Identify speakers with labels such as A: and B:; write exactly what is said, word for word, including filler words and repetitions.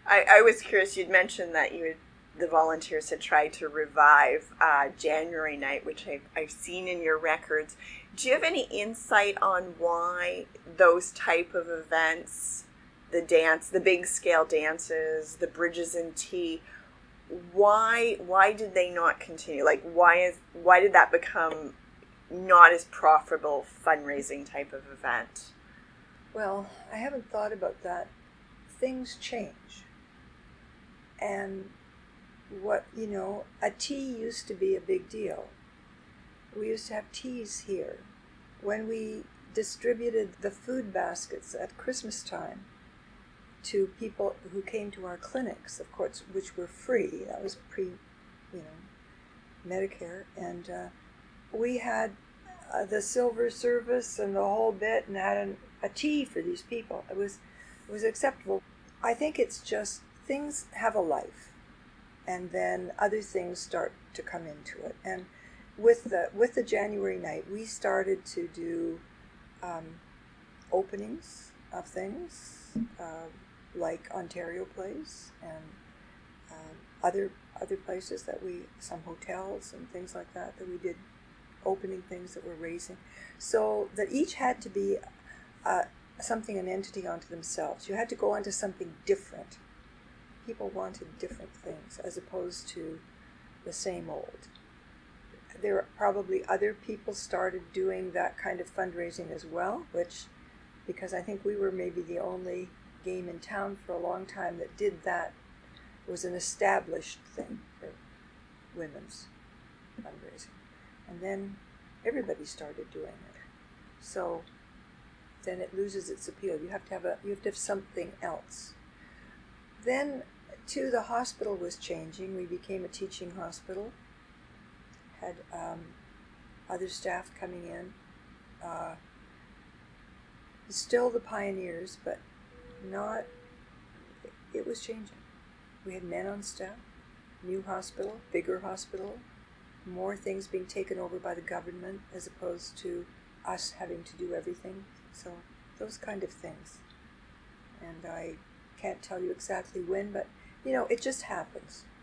A: I, I was curious. You'd mentioned that you had, the volunteers had tried to revive uh, January night, which I've, I've seen in your records. Do you have any insight on why those type of events, the dance, the big scale dances, the bridges and tea, why why did they not continue? Like why is why did that become not as profitable fundraising type of event?
B: Well, I haven't thought about that. Things change. And what, you know, a tea used to be a big deal. We used to have teas here. When we distributed the food baskets at Christmas time to people who came to our clinics, of course, which were free, that was pre, you know, Medicare, and uh, we had uh, the silver service and the whole bit, and had an, a tea for these people. It was, it was acceptable. I think it's just things have a life, and then other things start to come into it. And with the with the January night, we started to do um, openings of things uh, like Ontario Place and uh, other other places that we, some hotels and things like that, that we did opening things that were raising. So that each had to be uh, something, an entity unto themselves. You had to go onto something different. People wanted different things as opposed to the same old. There are probably other people started doing that kind of fundraising as well, which, because I think we were maybe the only game in town for a long time that did that. It was an established thing for women's fundraising. And then everybody started doing it. So then it loses its appeal. You have to have a you have to have something else. Then too, the hospital was changing. We became a teaching hospital. Had um, other staff coming in. Uh, still the pioneers, but not. It was changing. We had men on staff. New hospital, bigger hospital, more things being taken over by the government as opposed to us having to do everything. So those kind of things. And I can't tell you exactly when, but you know, it just happens.